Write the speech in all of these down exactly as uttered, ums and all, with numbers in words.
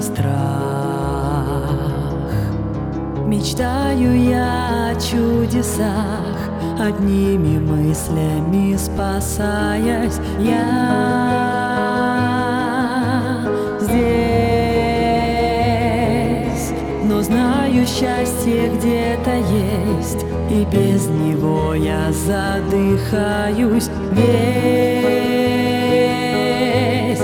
страх. Мечтаю я о чудесах, одними мыслями спасаясь. Я здесь, но знаю, счастье где-то есть, и без него я задыхаюсь. Весь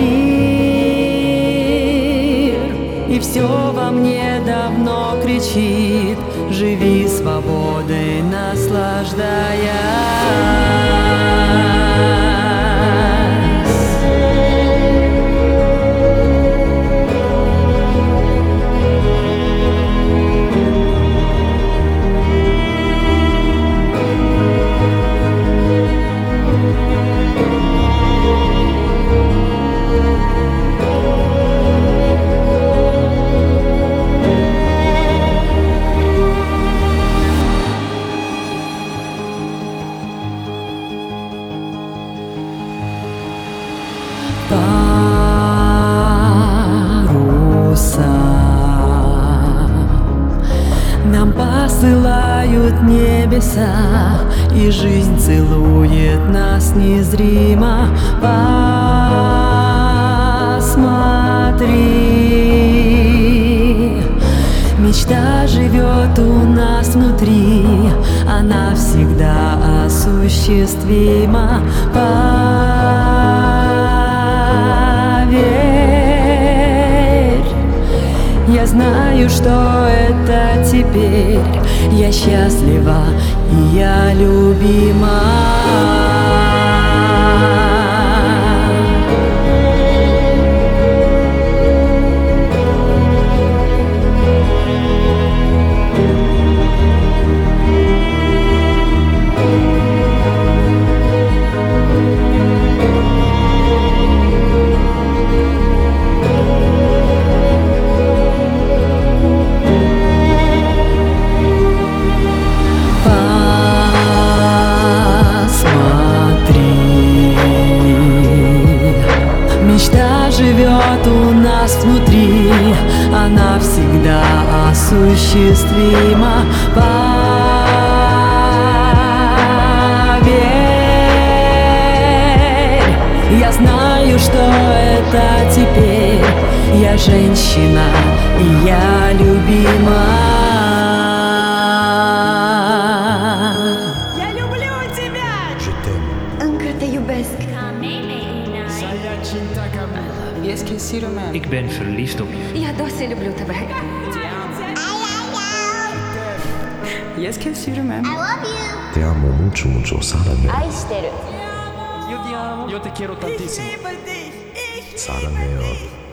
мир и все во мне давно кричит: живи свободой, наслаждаясь. Паруса нам посылают небеса, и жизнь целует нас незримо. Посмотри, мечта живет у нас внутри, она всегда осуществима. Поверь, я знаю, что это теперь. Я счастлива и я любима. Мечта живет у нас внутри, она всегда осуществима. Поверь, я знаю, что это теперь. Я женщина и я любима. Я люблю тебя! Încă te iubesc. Ik ben verliefd op je. Я досі люблю тебе. Te amo mucho, mucho, 사랑해. Айштеру. Yo te quiero tantísimo. Ich liebe dich! Ich 사랑해요.